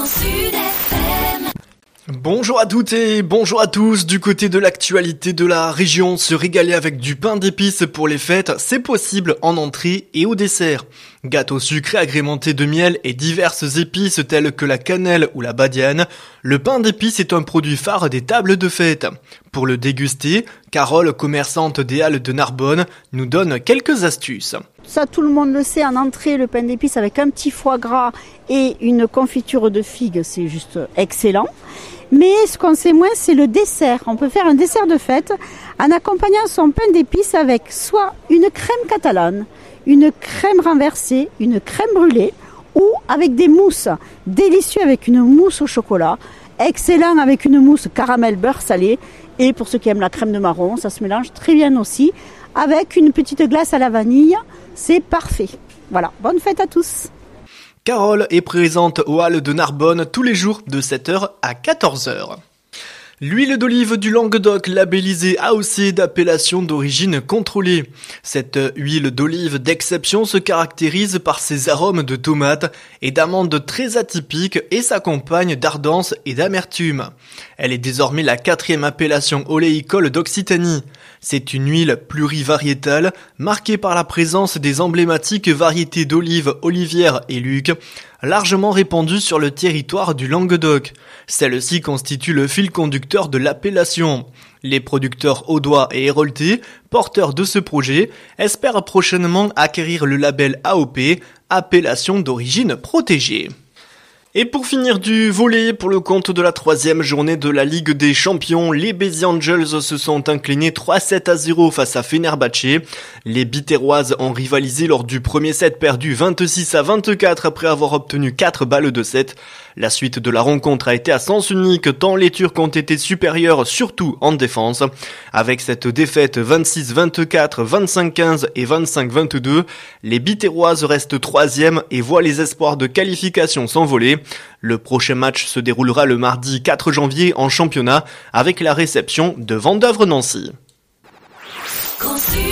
Bonjour à toutes et bonjour à tous. Du côté de l'actualité de la région, se régaler avec du pain d'épices pour les fêtes, c'est possible en entrée et au dessert. Gâteaux sucrés agrémentés de miel et diverses épices telles que la cannelle ou la badiane, le pain d'épices est un produit phare des tables de fête. Pour le déguster, Carole, commerçante des Halles de Narbonne, nous donne quelques astuces. Ça, tout le monde le sait, en entrée, le pain d'épices avec un petit foie gras et une confiture de figues, c'est juste excellent. Mais ce qu'on sait moins, c'est le dessert. On peut faire un dessert de fête en accompagnant son pain d'épices avec soit une crème catalane, une crème renversée, une crème brûlée ou avec des mousses. Délicieux avec une mousse au chocolat, excellent avec une mousse caramel beurre salé. Et pour ceux qui aiment la crème de marron, ça se mélange très bien aussi. Avec une petite glace à la vanille, c'est parfait. Voilà, bonne fête à tous. Carole est présente aux Halles de Narbonne tous les jours de 7h à 14h. L'huile d'olive du Languedoc labellisée AOC d'appellation d'origine contrôlée. Cette huile d'olive d'exception se caractérise par ses arômes de tomates et d'amandes très atypiques et s'accompagne d'ardence et d'amertume. Elle est désormais la 4e appellation oléicole d'Occitanie. C'est une huile plurivariétale marquée par la présence des emblématiques variétés d'olives Olivière et Luc, largement répandues sur le territoire du Languedoc. Celle-ci constitue le fil conducteur de l'appellation. Les producteurs audois et héroltais, porteurs de ce projet, espèrent prochainement acquérir le label AOP, appellation d'origine protégée. Et pour finir du volley, pour le compte de la 3e journée de la Ligue des Champions, les Béziers Angels se sont inclinés 3-7-0 face à Fenerbahçe. Les Biterroises ont rivalisé lors du premier set perdu 26-24 après avoir obtenu 4 balles de set. La suite de la rencontre a été à sens unique tant les Turcs ont été supérieurs surtout en défense. Avec cette défaite 26-24, 25-15 et 25-22, les Biterroises restent 3e et voient les espoirs de qualification s'envoler. Le prochain match se déroulera le mardi 4 janvier en championnat avec la réception de Vendeuvre-Nancy.